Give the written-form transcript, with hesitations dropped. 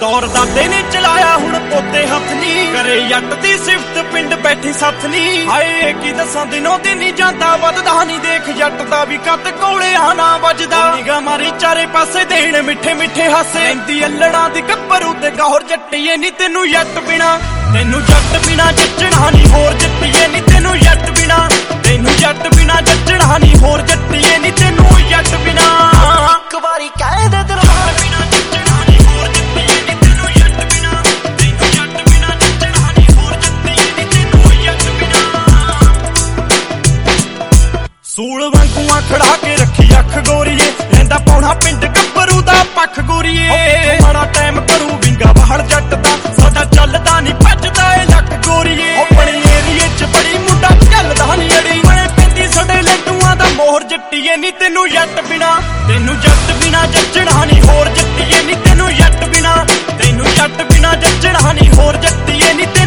ਦੌਰ ਦਾਦੇ ਨੇ ਚਲਾਇਆ ਹੁਣ ਪੋਤੇ ਹੱਥ ਨੀ ਕਰੇ ਜੱਟ ਦੀ ਸਿਫਤ ਪਿੰਡ ਬੈਠੀ ਸੱਥ ਨੀ ਹਾਏ ਕੀ ਦੱਸਾਂ ਦਿਨੋਂ ਦਿਨ ਹੀ ਜਾਂਦਾ ਵੱਧਦਾ ਨੀ ਦੇਖ ਜੱਟ ਦਾ ਵੀ ਕੱਤ ਕੋਲੇ ਆਣਾ ਵੱਜਦਾ ਨਿਗਾ ਮਾਰੀ ਚਾਰੇ ਪਾਸੇ ਦੇਣ ਮਿੱਠੇ ਮਿੱਠੇ ਹਾਸੇ ਲੈਂਦੀ ਅਲੜਾਂ ਦੀ ਗੱਭਰੂ ਤੇ ਗੌਰ ਜੱਟੀਏ ਨੀ ਤੈਨੂੰ ਜੱਟ ਬਿਨਾ ਜੱਟਣਾ ਨੀ ਹੋਰ ਜੱਟੀਏ ਨੀ ਤੈਨੂੰ ਜੱਟ ਬਿਨਾ ਜੱਟਣਾ ਨੀ ਹੋਰ ਜੱਟੀਏ ਨੀ ਤੈਨੂੰ ਜੱਟ ਬਿਨਾ ਇੱਕ ਵਾਰੀ ਕਹਿ ਦੇ ਦਰਬਾਰ ਬਿਨਾ ਜੱਟਣਾ ਨੀ ਹੋਰ ਜੱਟੀਏ ਨੀ ਤੈਨੂੰ ਜੱਟ ਬਿਨਾ ਜੱਟਣਾ ਨੀ ਹੋਰ ਜੱਟੀਏ ਨੀ ਤੈਨੂੰ ਜੱਟ ਬਿਨਾ ਸੂਲ ਵਾਂਗੂ ਖੜਾ ਕੇ ਰੱਖੀ ਅੱਖ ਗੋਰੀਏ ਲੈਂਦਾ ਪੌਣਾ ਪਿੰਡ ਗੱਭਰੂ ਦਾ ਪੱਖ ਗੋਰੀਏ ਮਾੜਾ ਟਾਈਮ ਕਰੂ ਵਿੰਗਾ ਵਹੜ ਜੱਟ ਦਾ ਸਾਡਾ ਚੱਲਦਾ ਨੀ ਭੱਜਦਾ ਏ ਲੱਕ ਗੋਰੀਏ ਆਪਣੇ ਏਰੀਏ ਚ ਬੜੀ ਮੁੰਡਾ ਚੱਲਦਾ ਨੀ ਅੜੀ ਮੈਂ ਪੈਂਦੀ ਸਾਡੇ ਲੱਡੂਆਂ ਦਾ ਮੋਹਰ ਜੱਟੀਏ ਨੀ ਤੈਨੂੰ ਜੱਟ ਬਿਨਾ ਜੱਟਣਾ ਨੀ ਹੋਰ ਜੱਟੀਏ ਨੀ ਤੈਨੂੰ ਜੱਟ ਬਿਨਾ ਜੱਟਣਾ ਨੀ ਹੋਰ ਜੱਟੀਏ ਨੀ